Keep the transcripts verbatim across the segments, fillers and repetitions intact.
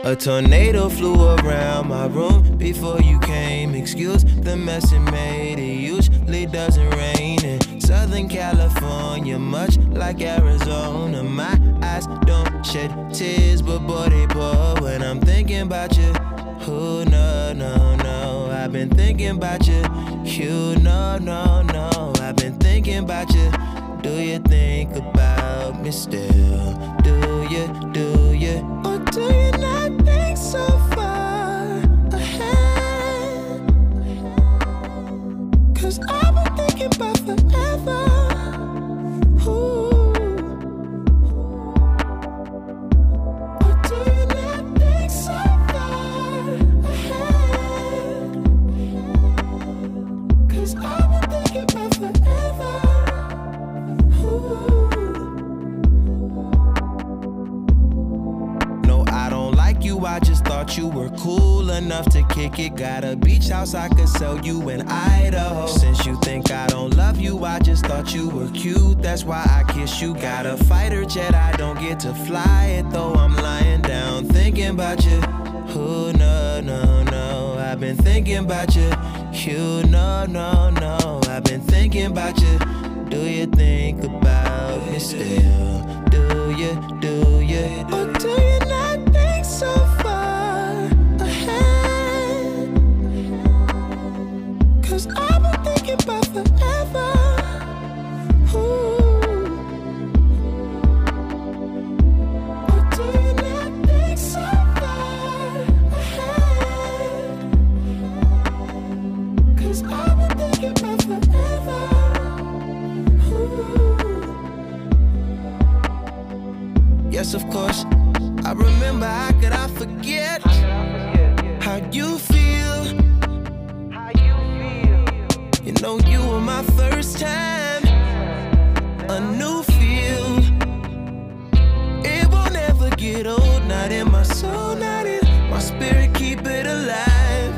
A tornado flew around my room before you came. Excuse the mess it made. It usually doesn't rain in Southern California, much like Arizona. My eyes don't shed tears, but boy they pour when I'm thinking about you. Oh no, no, no, I've been thinking about you. You no, no, no, I've been thinking about you. Do you think about me still? Do you, do you? Or do you not think so far ahead? Cause I've been thinking about forever. Ooh. Or do you not think so far ahead? Cause I've been thinking about forever. No, I don't like you, I just thought you were cool enough to kick it. Got a beach house I could sell you in Idaho. Since you think I don't love you, I just thought you were cute, that's why I kiss you. Got a fighter jet, I don't get to fly it, though I'm lying down thinking about you. Oh no, no, no, I've been thinking about you. You no, no, no, I've been thinking about you. Do you think about me still? Do you, do you? Or do you not think so far ahead? Cause I've been thinking about forever. Ooh. Or do you not think so far ahead? Cause I've been thinking about forever. Yes, of course, I remember. How could I forget how you feel? You know you were my first time, a new feel. It won't ever get old, not in my soul, not in my spirit, keep it alive.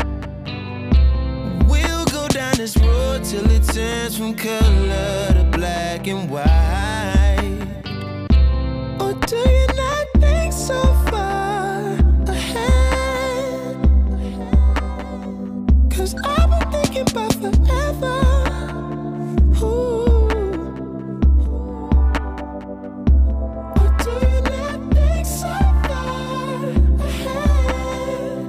We'll go down this road till it turns from color to black and white. Or do you not think so far ahead? Cause I've been thinking about forever. Ooh. Or do you not think so far ahead?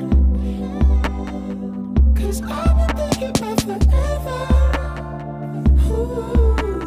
Cause I've been thinking about forever. Ooh.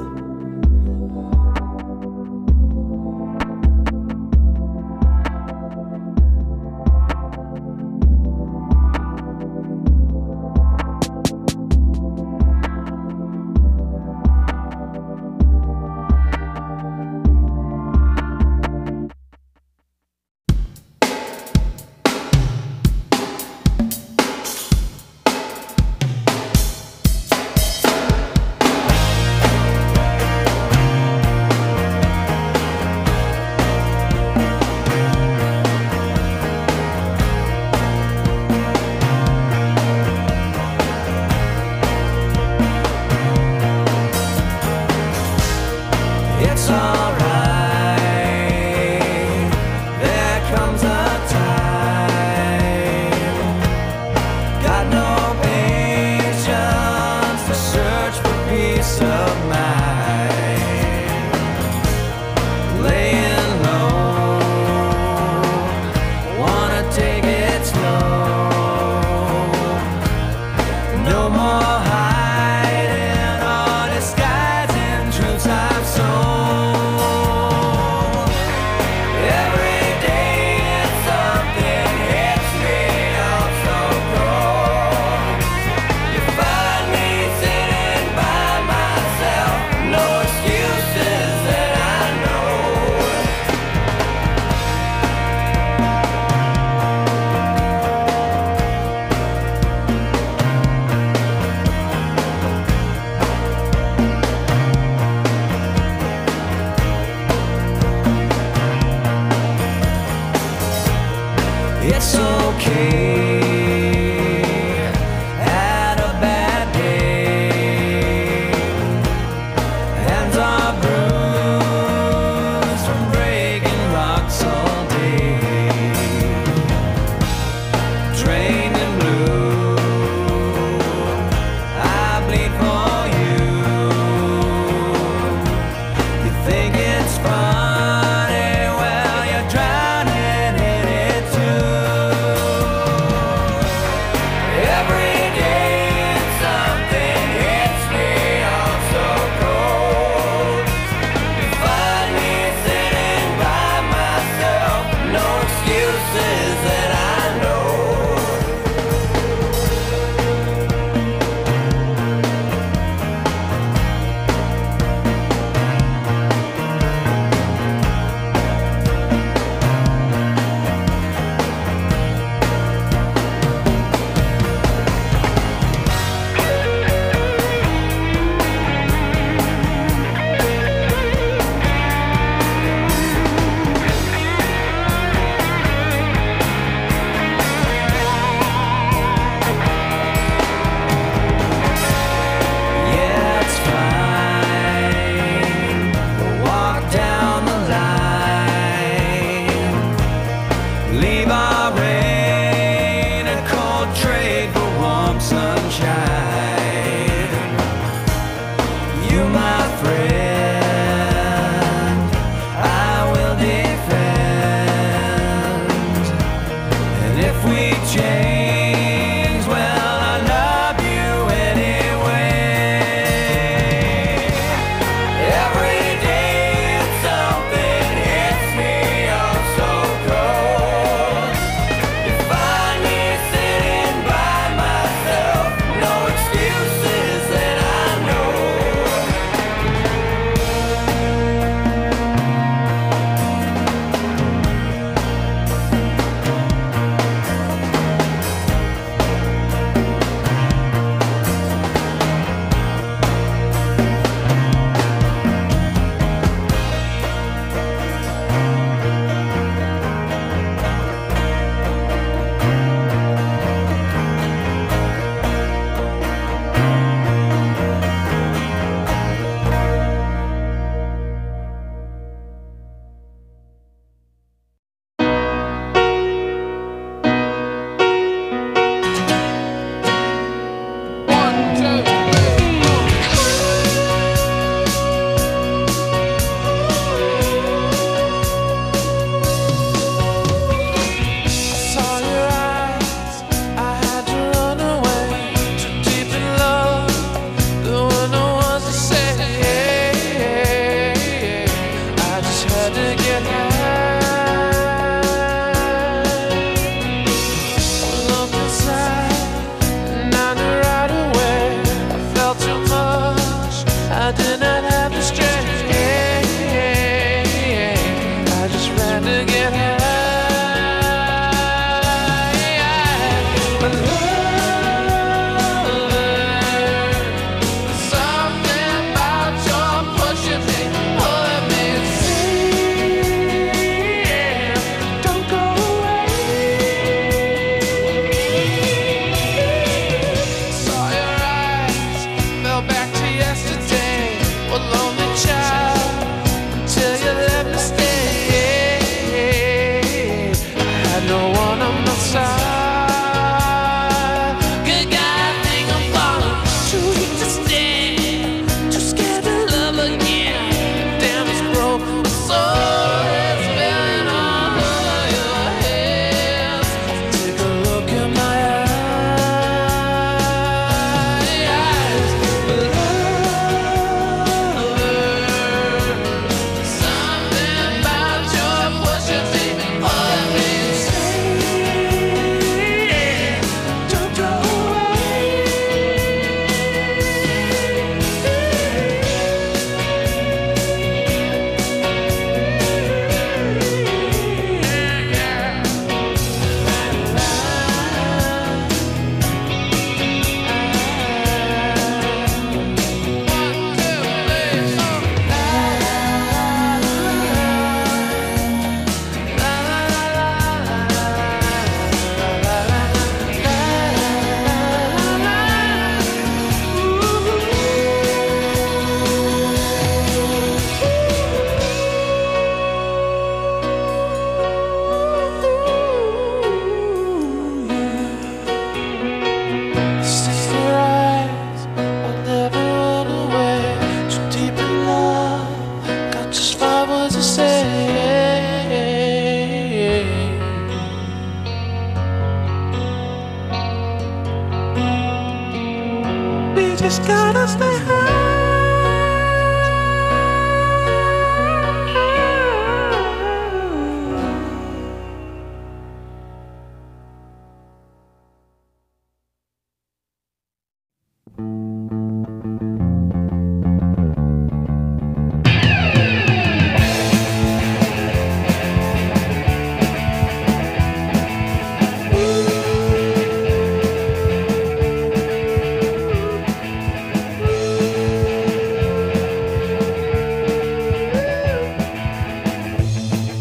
It's okay. Had a bad day. Hands are bruised from breaking rocks all day.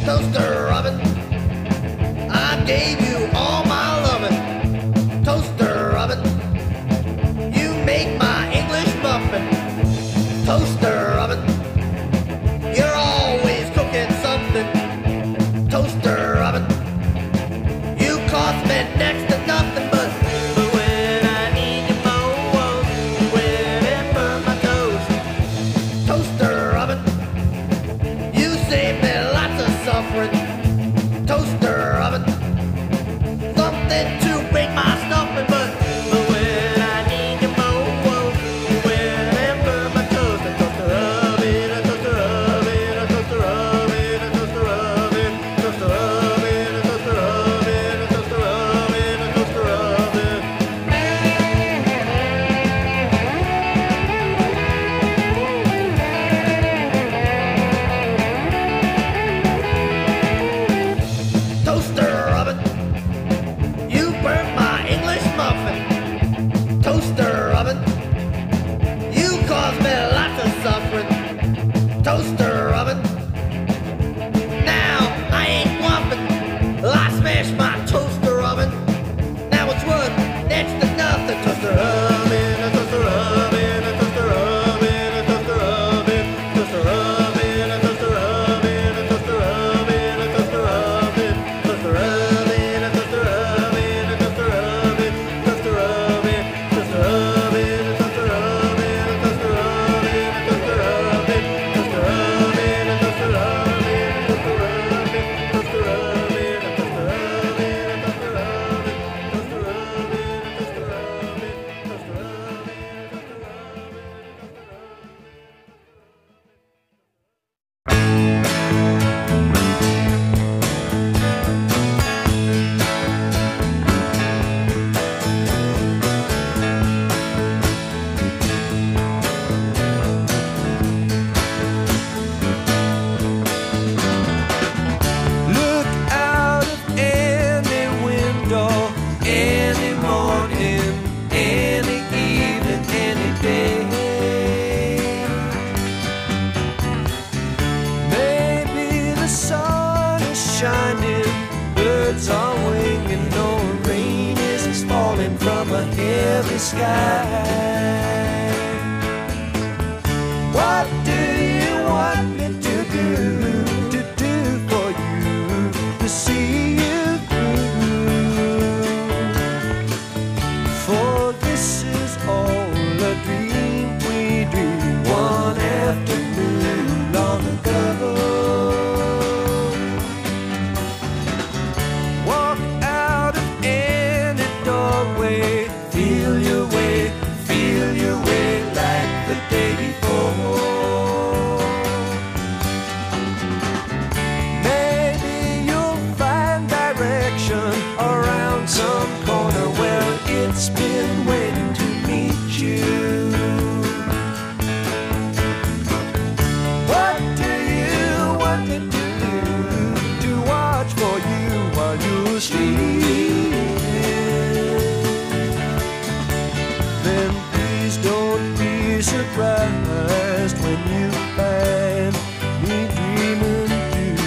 Toaster oven, I gave you all my loving. Toaster oven, you make my English muffin. Toaster oven, you're always cooking something. Toaster oven, you cost me next to nothing but. But when I need you more, you went and burned my toast. Toaster oven, you saved me lots of suffering. Toaster oven, something to make my stuffing, but. But when I need you more, you went and burned my toast. A toaster oven, a toaster oven, a toaster oven, a toaster oven, toaster oven, a toaster oven, a toaster oven, a toaster oven. Toaster oven, you burnt my English muffin. Toaster oven, you caused me lots of suffering. Toaster oven, now I ain't whopping. I smashed my toaster oven. Now it's what? Next to nothing. Toaster oven, a toaster oven, a toaster oven, a toaster oven, toaster oven, a toaster oven, a toaster oven, a toaster oven, toaster oven, a toaster oven, a toaster oven, toaster oven, toaster oven, a toaster oven, a toaster oven, a toaster oven, toaster oven, a toaster oven, a toaster oven, toaster oven, a toaster oven, a toaster oven, toaster oven, a toaster oven, toaster Look out of any window, any morning, any evening, any day. Maybe the sun is shining, birds are winging, no rain is falling from a heavy sky. What do you want me to do, to do for you, to see you through? For this is all a dream we dreamed one afternoon long ago. Walk out of any doorway, feel your way, feel your way like the day before. Maybe you'll find direction around some corner where it's been waiting to meet you. What do you want me to do, to watch for you while you're sleeping? Then please don't be surprised when you find me dreaming too.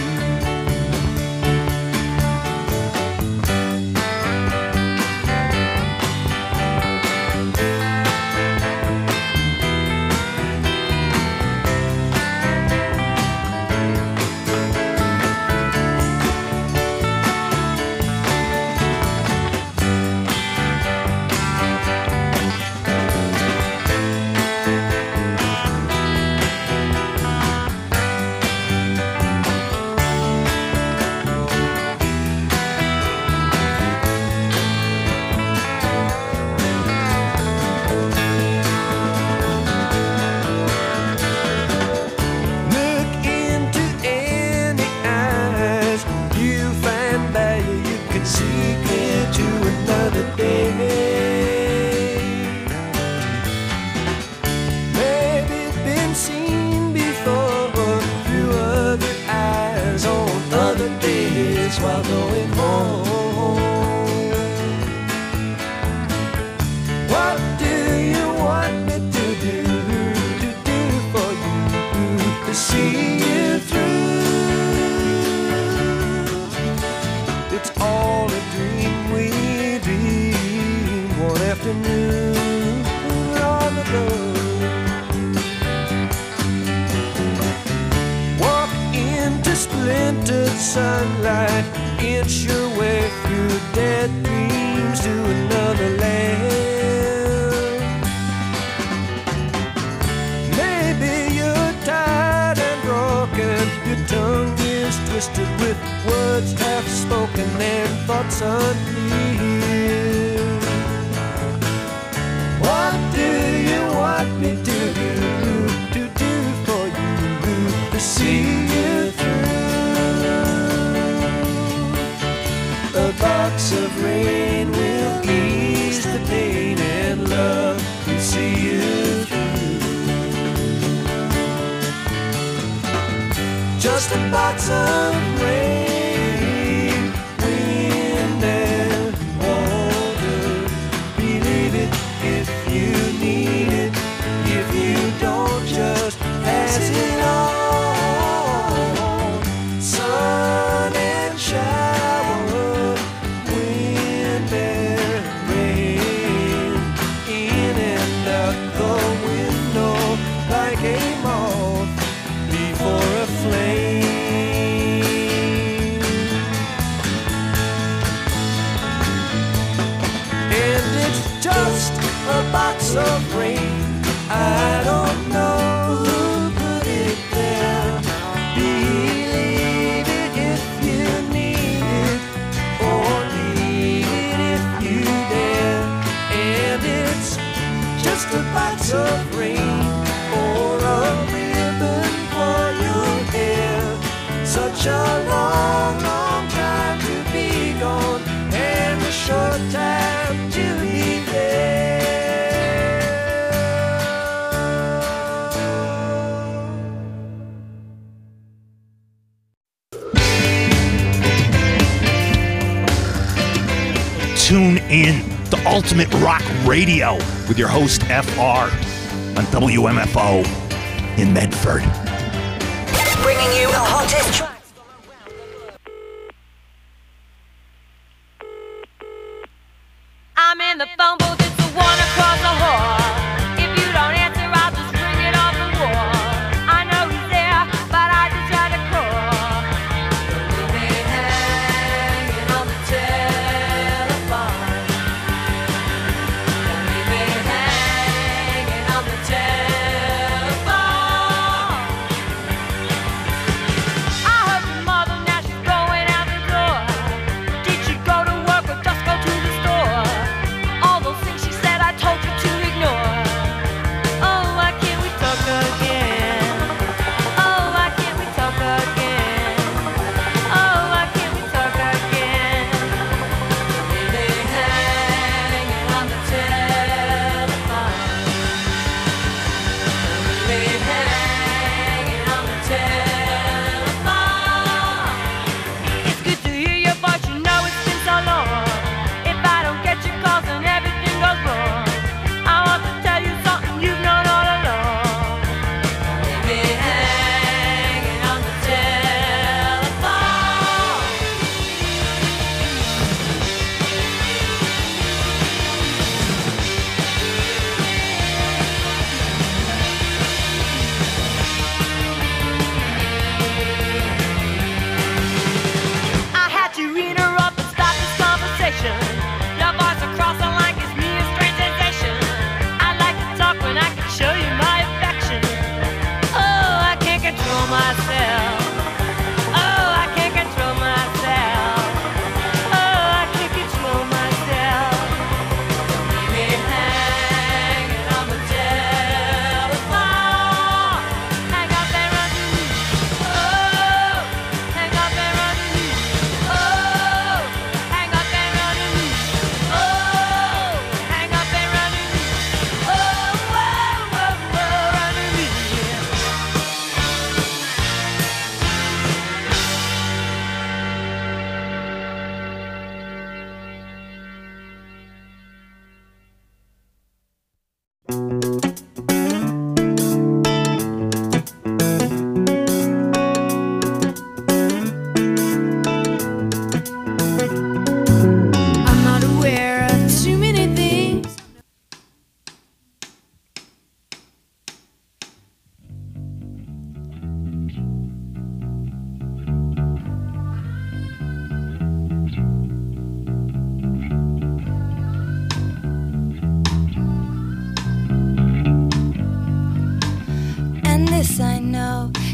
while going home. What do you want me to do, to do for you, to see you through? splintered sunlight inch your way through dead dreams to another land. Maybe you're tired and broken, your tongue is twisted with words half spoken and thoughts unclear. What do you want me to do, to do for you, to see you through? A box of rain will ease the pain and love will see you through. Just a box of rain, wind and water. Believe it if you need it. If you don't, just pass it on. Sun and shower, wind and rain, in and out the window like a moth before a flame. And it's just a box of rain. I don't know who put it there. Believe it if you need it, or need it if you dare. And it's just a box of rain, or a ribbon for your hair. Such a long, long time to be gone, and a short time to be there. Tune in to Ultimate Rock Radio with your host F R on W M F O in Medford. Bringing you the hottest tracks. I'm in the phone booth, it's the one across the hall. If you don't answer, I'll just ring it off the wall. I know he's there, but I just tried to call. Leave me hanging on the telephone. Leave me hanging on the telephone. I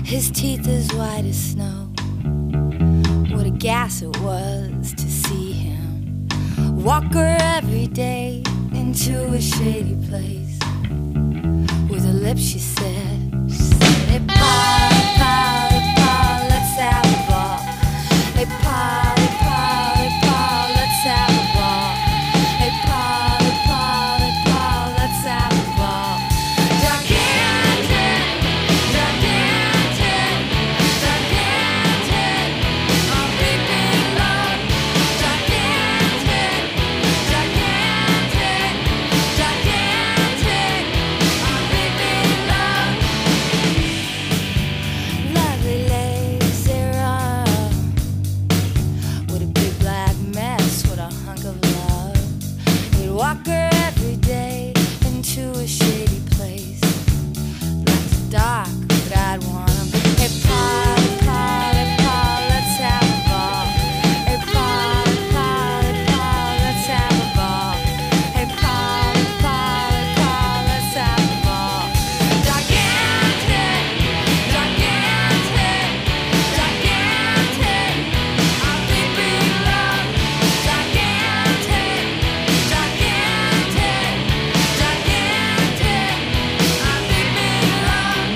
his teeth as white as snow. What a gas it was to see him walk her every day into a shady place. With her lips she said, she said, hey pa, pa, hey pa, let's have a ball. Hey pa, hey pa, hey pa, let's have a ball. Hey pa, hey pa, hey pa, let's have a ball. Gigantic, gigantic, gigantic, our big big love. Gigantic, gigantic, gigantic, our big big love. Lovely lazy run. What a big black mess, what a hunk of love. He'd walk her every day into a shady place. Lots of dark, but I'd want him. Hey pa, hey pa, hey pa, let's have a ball. Hey pa, hey pa, hey pa, let's have a ball. Hey pa, hey pa, hey pa, let's have a ball. Gigantic, gigantic, gigantic, our big big love. Gigantic, gigantic, gigantic, our big big love.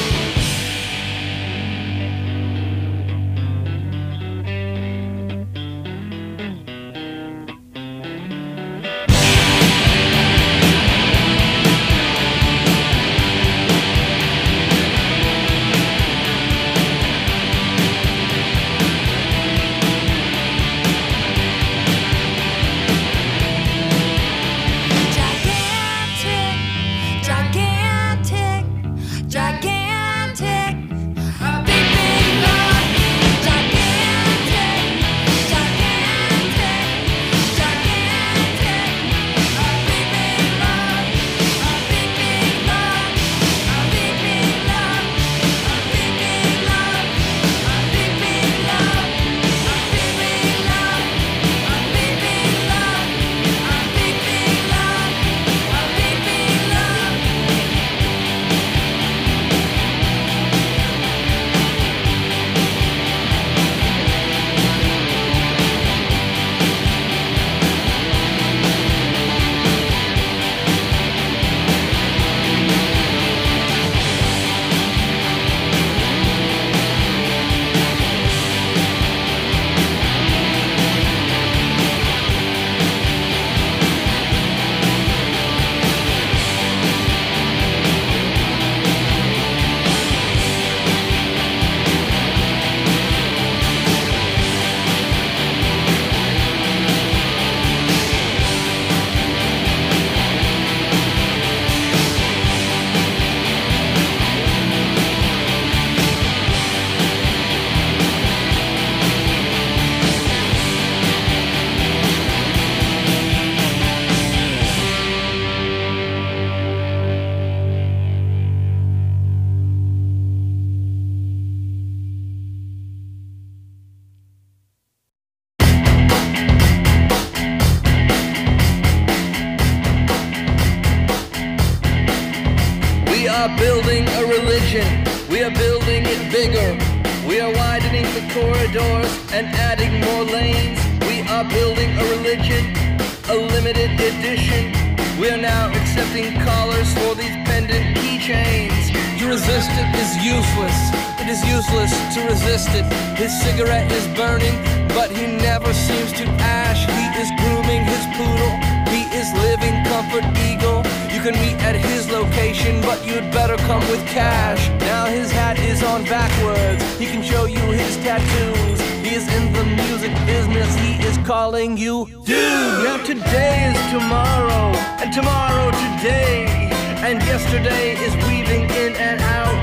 Gigantic, gigantic, gigantic, our big big love. Gigantic, gigantic, gigantic, our big big love. Our big big love. Our big big love. Our big big love. Our big big love. Our big big love. Our big big love. Our big big love. Our big big love. We are building a religion. We are building it bigger. We are widening the corridors and adding more lanes. We are building a religion, a limited edition. We are now accepting callers for these pendant keychains. To resist it is useless. It is useless to resist it. His cigarette is burning, but he never seems to ash. He is grooming his poodle. He is living comfort eagle. You can meet at his location, but you'd better come with cash. Now his hat is on backwards. He can show you his tattoos. He is in the music business. He is calling you dude. Now today is tomorrow, and tomorrow today, and yesterday is weaving in and out.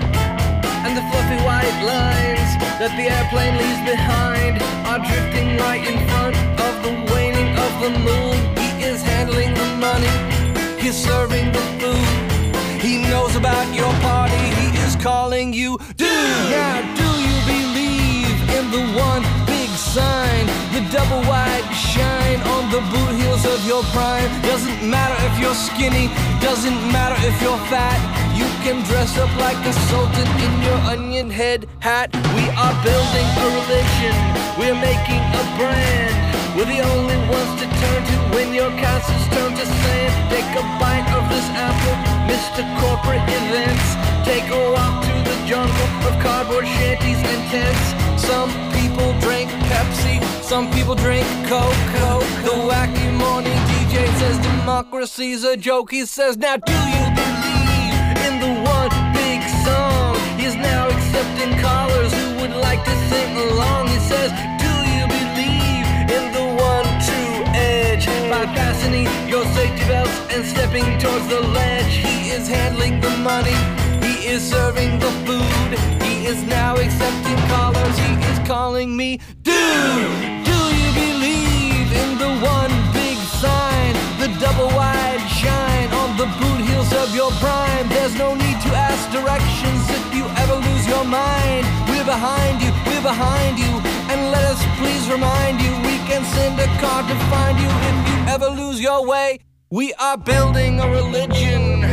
And the fluffy white lines that the airplane leaves behind are drifting right in front of the waning of the moon. He is handling the money. He's serving the food. He knows about your party. He is calling you dude. Now do you believe in the one big sign, the double wide shine on the boot heels of your prime? Doesn't matter if you're skinny, doesn't matter if you're fat. You can dress up like a sultan in your onion head hat. We are building a religion, we're making a brand. We're the only ones to turn to when your castles turn to sand. Take a bite of this apple, Mister Corporate Events. Take a walk through the jungle of cardboard shanties and tents. Some people drink Pepsi, some people drink Coke. Coke. The wacky morning D J says democracy's a joke. He says, now do you believe in the one big song? He is now accepting callers who would like to sing along. He says, do you believe in the one true edge? By fastening your safety belts and stepping towards the ledge. He is handling the money, he is serving the food. He is now accepting callers, he is calling me dude. Do you believe in the one big sign? The double wide shine on the boot heels of your prime. There's no need to ask directions if you ever lose your mind. We're behind you, we're behind you. And let us please remind you, we can send a car to find you if you ever lose your way. We are building a religion.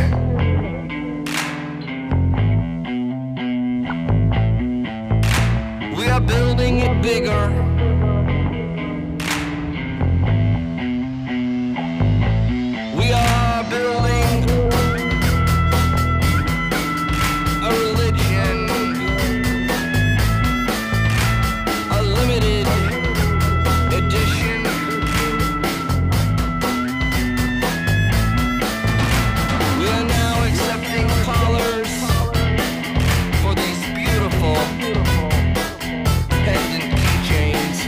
We are building it bigger. We are building a religion, a limited edition. We are now accepting callers for these beautiful pendant keychains.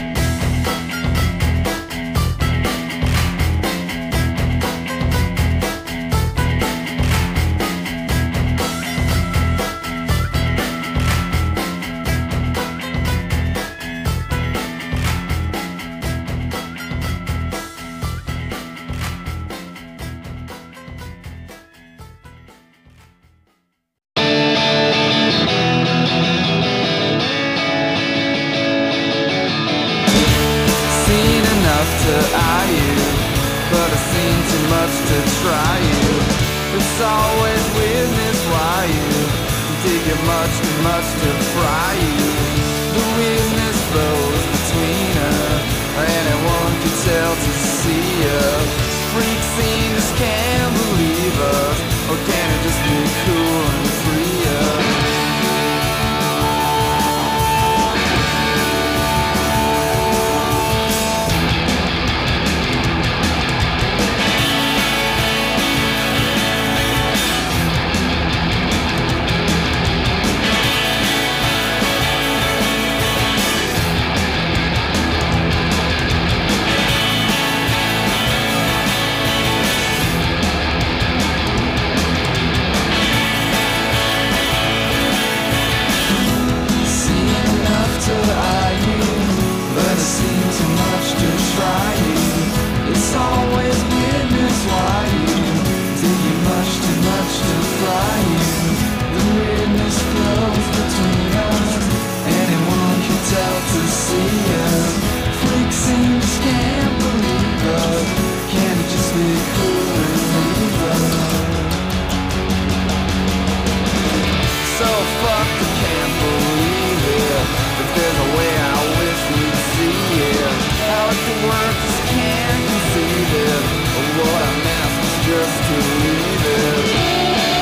Seen enough to eye you, but I've seen too much to try you. It's always weirdness why you dig it much too much to fry you. The weirdness flows between us, anyone can tell to see us. Freak scenes can't believe us, or can it just be cool and free us? It's always weirdness why you dig you much too much to fry you. The weirdness flows between us, anyone can tell to see us. Freak scenes can't believe us, can it just be cool and leave us? So fucked I can't believe it, but there's a way I wish we'd see it. How it could work just can't conceive it, but what I meant was just to leave it.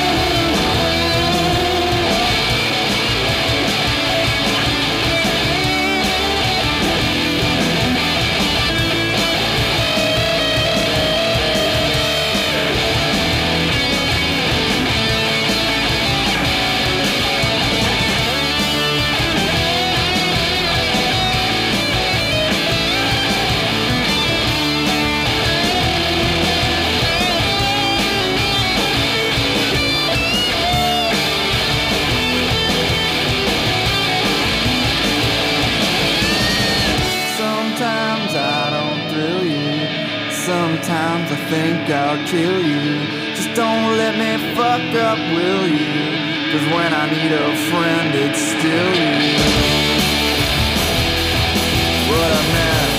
Sometimes I think I'll kill you. Just don't let me fuck up, will you? 'Cause when I need a friend, it's still you. What I meant.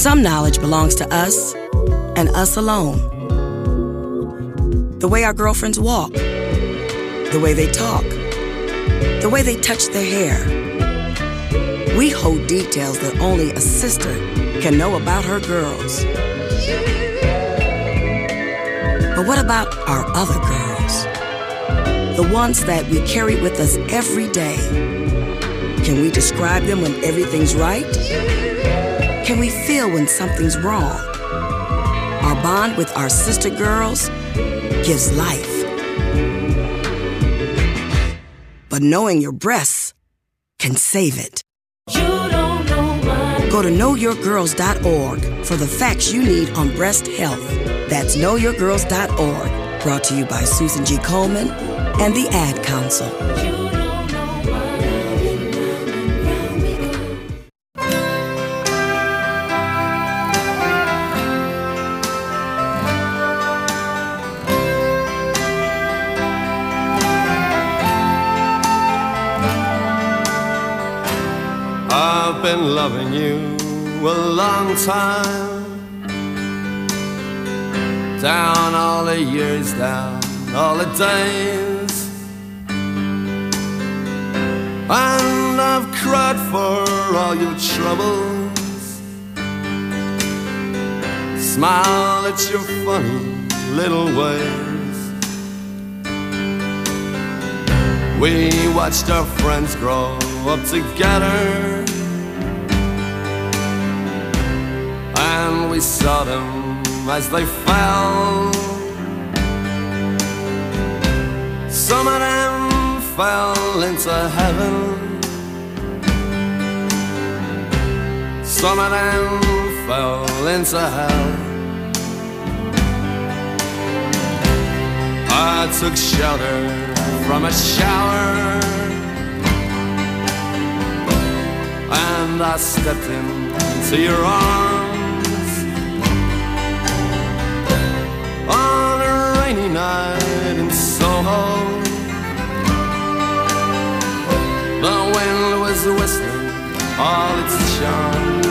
Some knowledge belongs to us and us alone. The way our girlfriends walk, the way they talk, the way they touch their hair. We hold details that only a sister can know about her girls. But what about our other girls? The ones that we carry with us every day. Can we describe them when everything's right? Can we feel when something's wrong? Our bond with our sister girls gives life. But knowing your breasts can save it. You don't know my... Go to know your girls dot org for the facts you need on breast health. That's know your girls dot org. Brought to you by Susan G. Coleman and the Ad Council. I've been loving you a long time, down all the years, down all the days, and I've cried for all your troubles, smiled at your funny little ways. We watched our friends grow up together, and we saw them as they fell. Some of them fell into heaven, some of them fell into hell. I took shelter from a shower, and I stepped into your arms on a rainy night in Soho. The wind was whistling all its charms.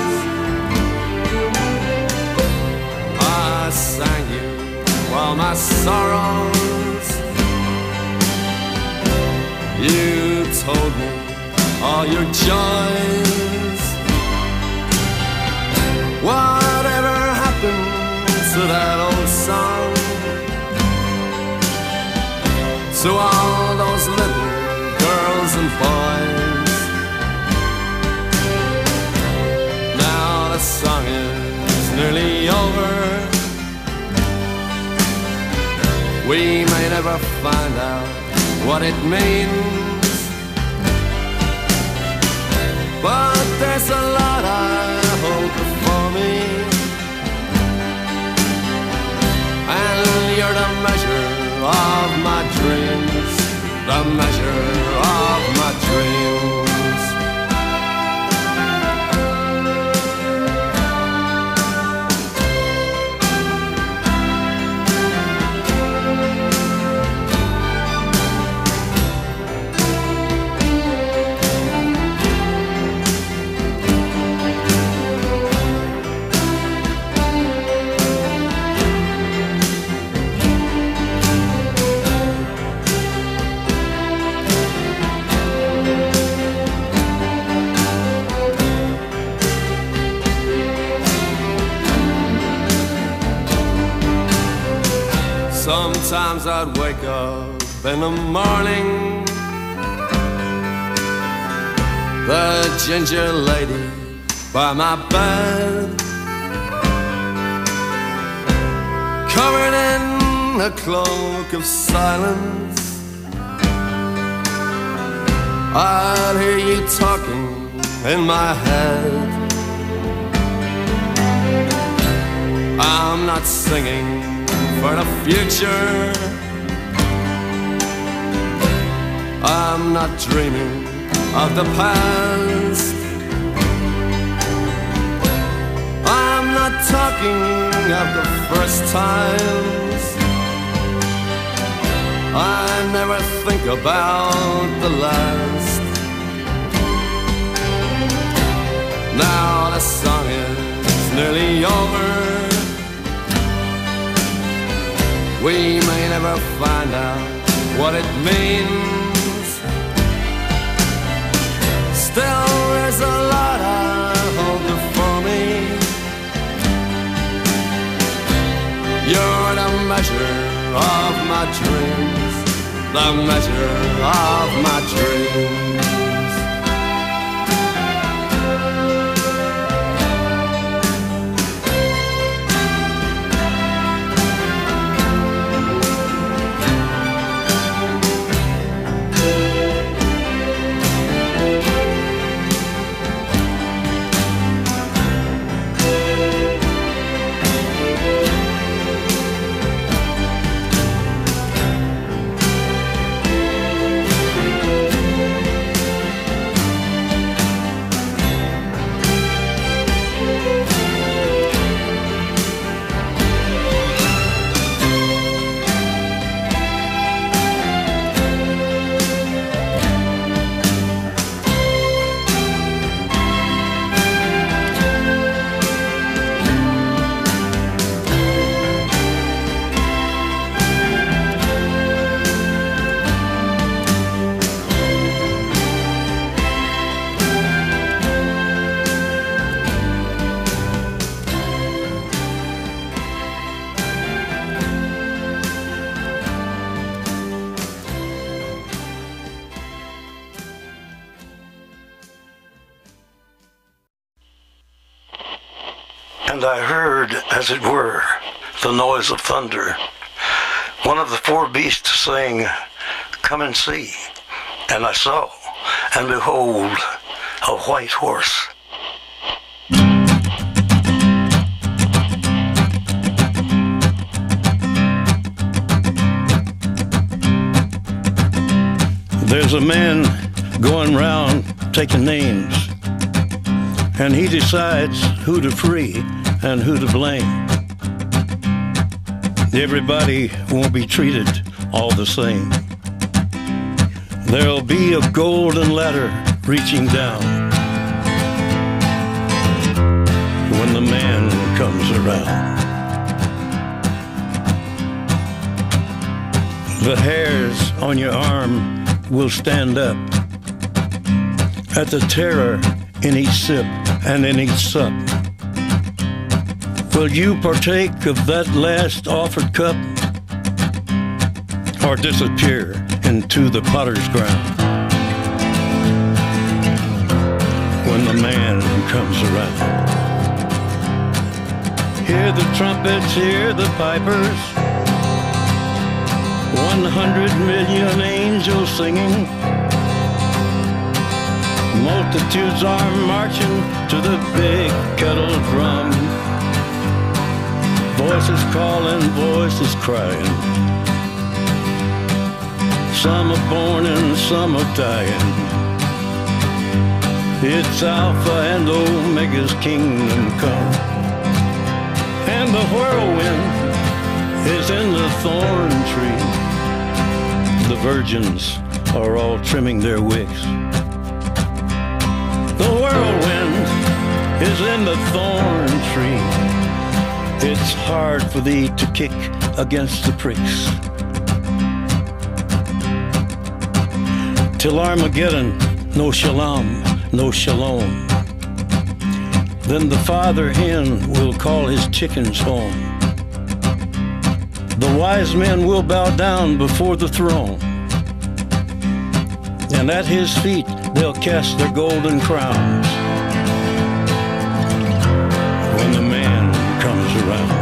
I sang you all my sorrows. You told me all your joys. Whatever happened to that old song, to all those little girls and boys? Now the song is nearly over. We may never find out what it means, but there's a lot I hope for me, and you're the measure of my dreams, the measure of my dreams. Sometimes I'd wake up in the morning, the ginger lady by my bed, covered in a cloak of silence. I'd hear you talking in my head. I'm not singing for the future, I'm not dreaming of the past, I'm not talking of the first times, I never think about the last. Now the song is nearly over. We may never find out what it means. Still, there's a lot I hold before me. You're the measure of my dreams, the measure of my dreams. And I heard, as it were, the noise of thunder. One of the four beasts saying, "Come and see." And I saw, and behold, a white horse. There's a man going round taking names, and he decides who to free and who to blame. Everybody won't be treated all the same. There'll be a golden ladder reaching down when the man comes around. The hairs on your arm will stand up at the terror in each sip and in each sup. Will you partake of that last offered cup, or disappear into the potter's ground when the man comes around? Hear the trumpets, hear the pipers, one hundred million angels singing. Multitudes are marching to the big kettle drum. Voices calling, voices crying. Some are born and some are dying. It's Alpha and Omega's kingdom come. And the whirlwind is in the thorn tree. The virgins are all trimming their wicks. The whirlwind is in the thorn tree. It's hard for thee to kick against the pricks. Till Armageddon, no shalom, no shalom. Then the father hen will call his chickens home. The wise men will bow down before the throne, and at his feet they'll cast their golden crowns when the man comes around.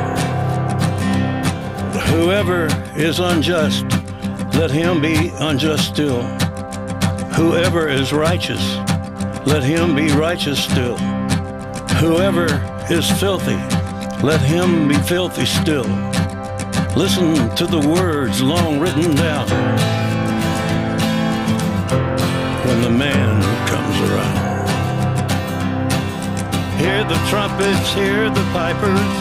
Whoever is unjust, let him be unjust still. Whoever is righteous, let him be righteous still. Whoever is filthy, let him be filthy still. Listen to the words long written down when the man comes around. Hear the trumpets, hear the pipers,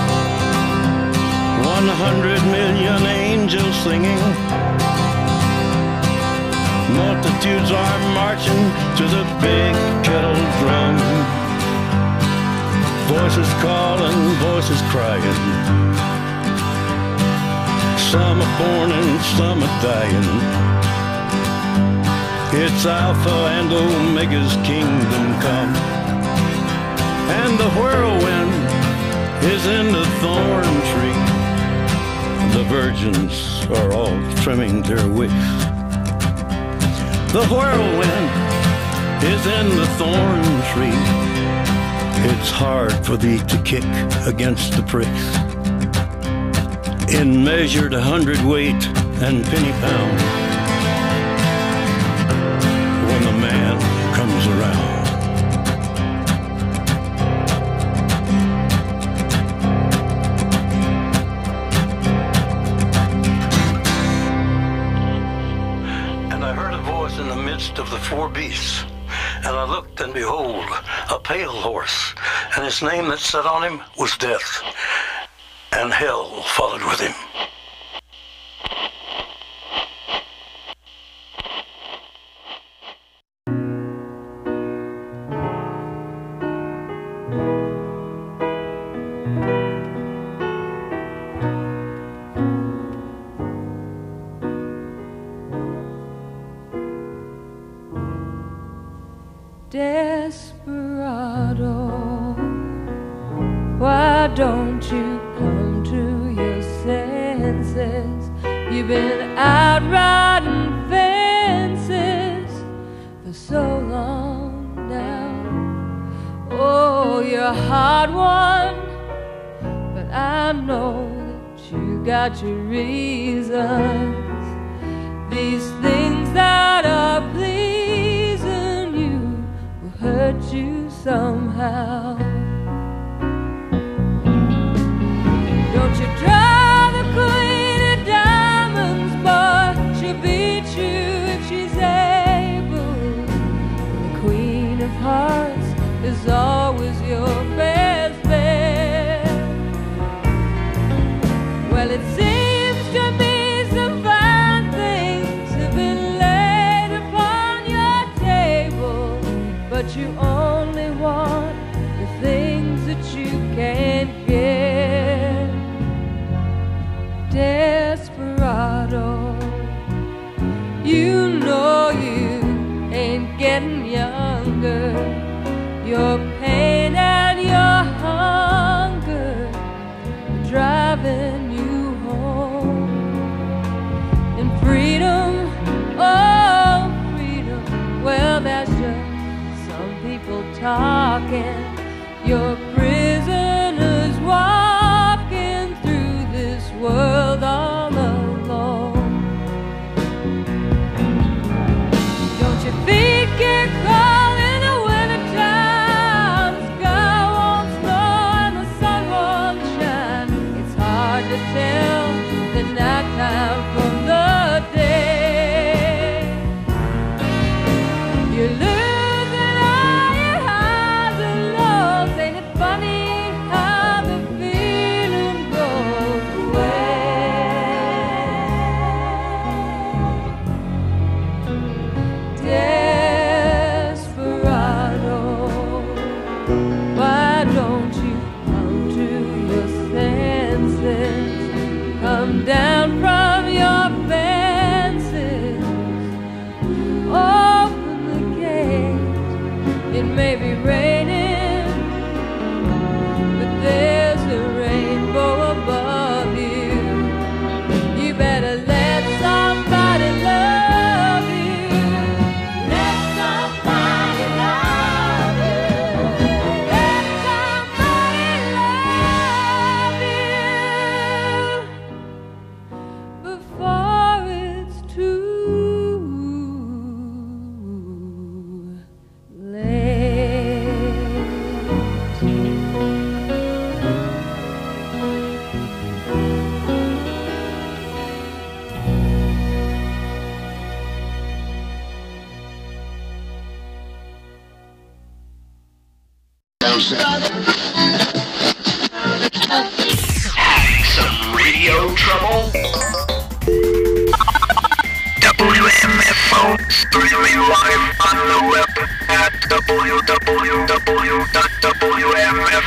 one hundred million angels singing. Multitudes are marching to the big kettle drum. Voices calling, voices crying. Some are born and some are dying. It's Alpha and Omega's kingdom come. And the whirlwind is in the thorn tree. The virgins are all trimming their wicks. The whirlwind is in the thorn tree. It's hard for thee to kick against the pricks. In measured hundredweight and penny pound, when the man comes around. And I heard a voice in the midst of the four beasts. And I looked, and behold, a pale horse, and his name that sat on him was Death, and hell followed with him. Desperado, why don't you come to your senses? You've been out riding fences for so long now. Oh, you're a hard one, but I know that you got your reasons. These things that are pleasing you will hurt you somehow. Don't you try the queen of diamonds, boy, she'll beat you if she's able. The queen of hearts is always your best bet. Well, it seems to me some fine things have been laid upon your table, but you only want the things that you can't get. Desperado, you know you ain't getting younger. Your pain and your hunger are driving you home. And freedom, oh freedom, well that's just some people talking. You're prisoners walking through this world all alone. Don't your feet get cold in the wintertime? The sky won't snow and the sun won't shine. It's hard to tell the nighttime from the day. You're losing all your highs and lows. Ain't it funny how the feeling goes away? Desperado, why don't you come to your senses? Come down from your fences. Open the gate. It may be raining, but there's a rainbow above you. You better let somebody love you. Let somebody love you. Let somebody love you before it's too Having some radio trouble? W M F O streaming live on the web at w w w dot w m f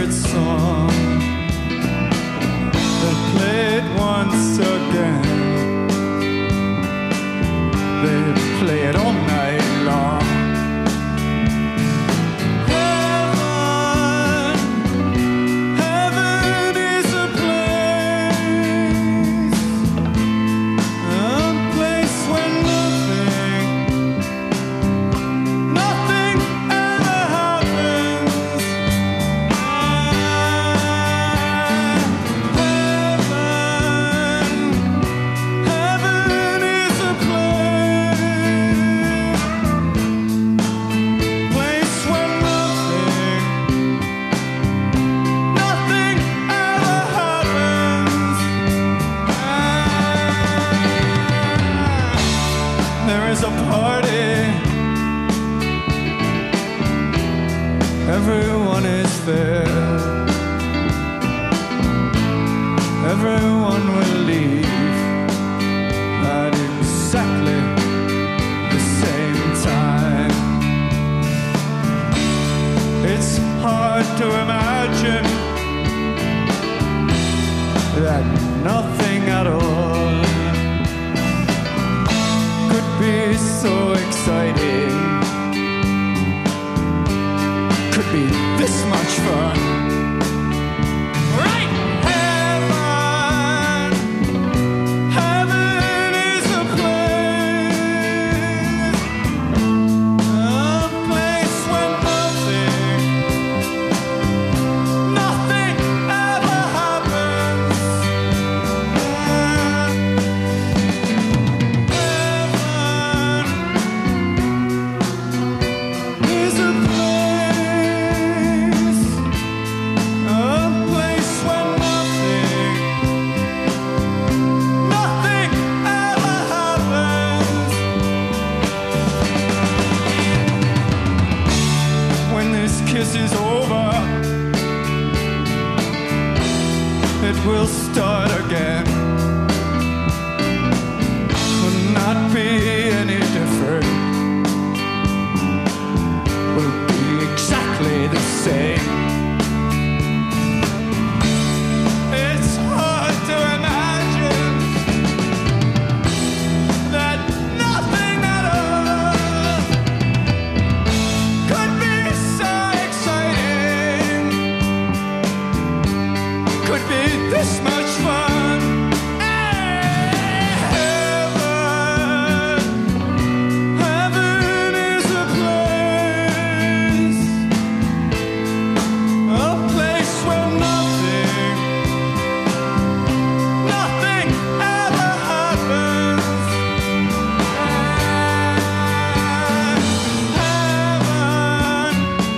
favorite song. They'll play it once again. They play it all night long. Everyone is there. Everyone will leave at exactly the same time. It's hard to imagine that nothing at all could be so exciting, could be this much fun. Right? Heaven, heaven is a place, a place where nothing, nothing ever happens. Heaven is a place, a place where nothing, nothing ever happens. When this kiss is over, it will start again. Will not be any different. Will be exactly the same. It's hard to imagine that nothing at all could be so exciting, could be this much fun. Heaven, heaven is a place, a place where nothing, nothing ever happens. Heaven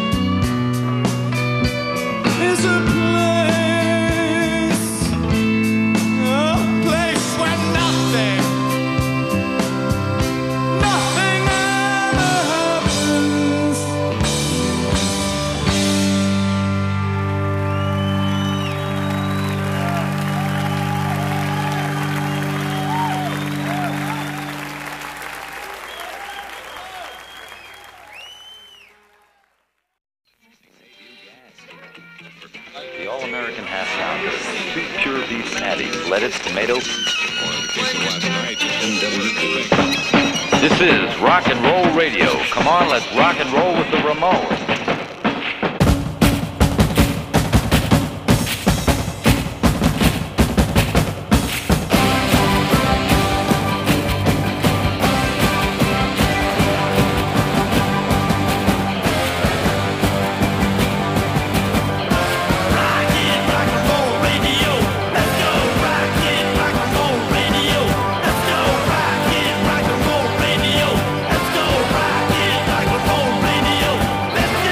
is a place, a place where nothing, nothing ever happens. The All-American Half Pounder, two pure beef patties, lettuce, tomato. This is Rock and Roll Radio. Come on, let's rock and roll with the Ramones. Let's go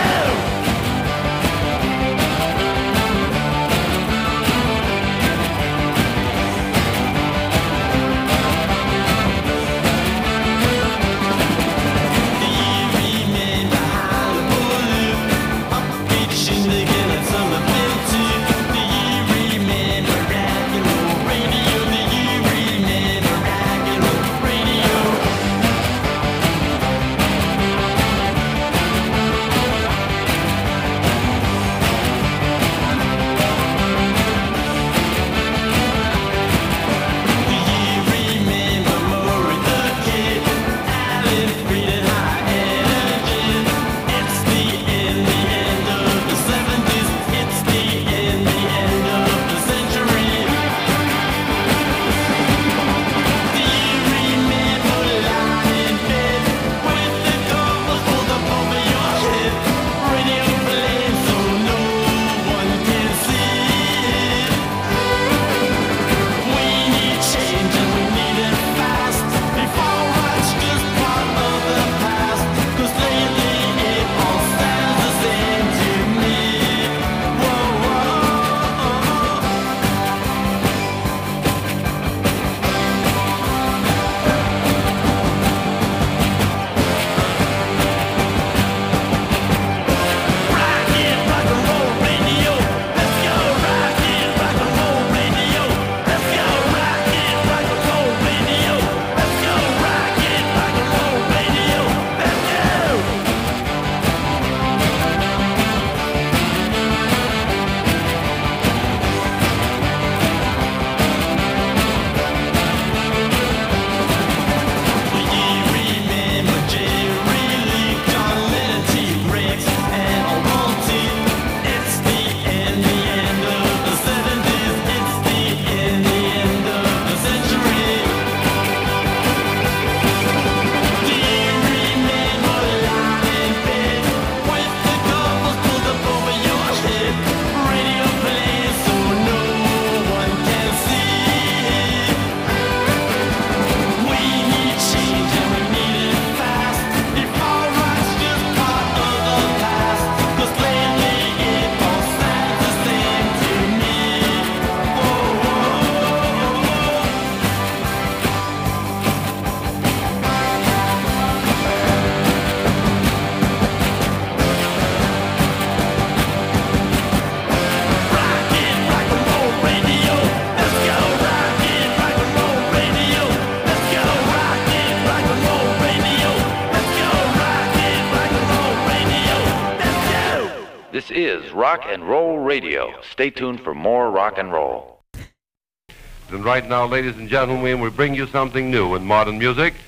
Rock and Roll Radio. Stay tuned for more rock and roll. And right now, ladies and gentlemen, we bring you something new in modern music.